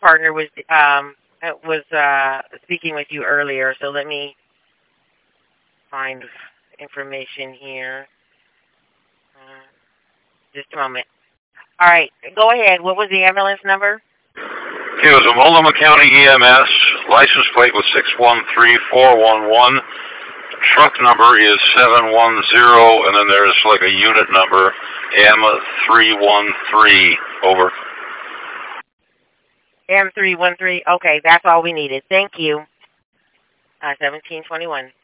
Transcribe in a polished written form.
partner was speaking with you earlier, so let me find information here. Just a moment. All right, go ahead. What was the ambulance number? It was a Multnomah County EMS. License plate was 613411. Truck number is 710, and then there's like a unit number, M313. Over. M313. Okay, that's all we needed. Thank you. 1721.